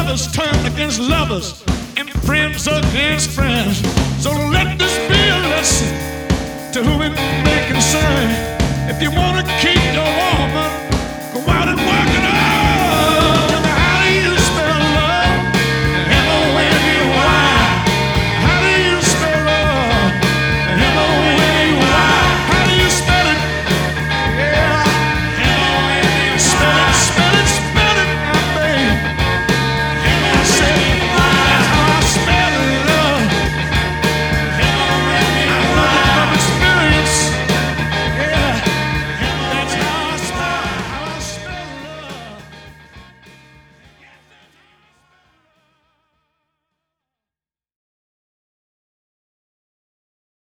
lovers turn against lovers and friends against friends. So let this be a lesson to whom it may concern. If you want to keep your woman,